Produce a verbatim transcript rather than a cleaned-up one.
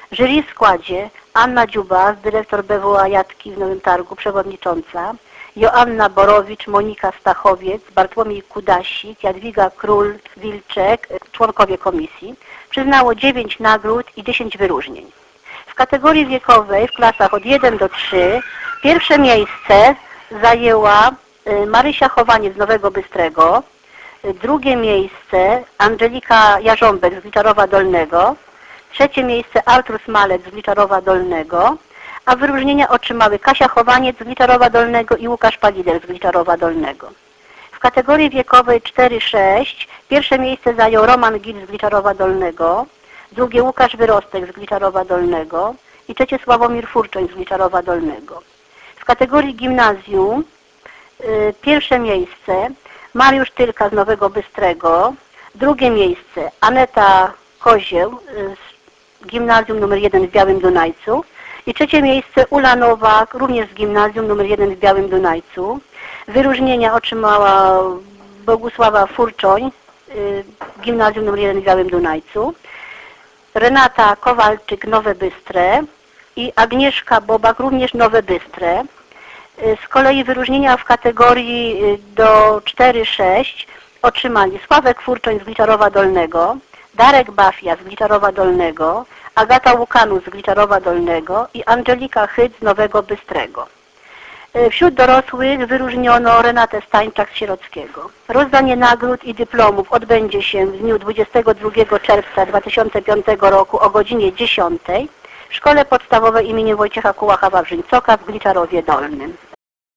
W jury w składzie Anna Dziubas, dyrektor B W A Jatki w Nowym Targu, przewodnicząca, Joanna Borowicz, Monika Stachowiec, Bartłomiej Kudasik, Jadwiga Król-Wilczek, członkowie komisji, przyznało dziewięć nagród i dziesięć wyróżnień. W kategorii wiekowej w klasach od jeden do trzech pierwsze miejsce zajęła Marysia Chowanie z Nowego Bystrego, drugie miejsce Angelika Jarząbek z Gliczarowa Dolnego, trzecie miejsce Artur Smalec z Gliczarowa Dolnego, a wyróżnienia otrzymały Kasia Chowaniec z Gliczarowa Dolnego i Łukasz Palider z Gliczarowa Dolnego. W kategorii wiekowej cztery sześć pierwsze miejsce zajął Roman Gil z Gliczarowa Dolnego, drugie Łukasz Wyrostek z Gliczarowa Dolnego i trzecie Sławomir Furczoń z Gliczarowa Dolnego. W kategorii gimnazjum y, pierwsze miejsce Mariusz Tylka z Nowego Bystrego, drugie miejsce Aneta Kozieł z gimnazjum numer jeden w Białym Dunajcu i trzecie miejsce Ula Nowak, również z gimnazjum numer jeden w Białym Dunajcu. Wyróżnienia otrzymała Bogusława Furczoń, y, gimnazjum numer jeden w Białym Dunajcu, Renata Kowalczyk, Nowe Bystre i Agnieszka Bobak, również Nowe Bystre. Z kolei wyróżnienia w kategorii do cztery sześć otrzymali Sławek Furczoń z Gliczarowa Dolnego, Darek Bafia z Gliczarowa Dolnego, Agata Łukanus z Gliczarowa Dolnego i Angelika Hyc z Nowego Bystrego. Wśród dorosłych wyróżniono Renatę Stańczak z Sierockiego. Rozdanie nagród i dyplomów odbędzie się w dniu dwudziestego drugiego czerwca dwa tysiące piątego roku o godzinie dziesiątej w Szkole Podstawowej im. Wojciecha Kułacha Wawrzyńcoka w Gliczarowie Dolnym.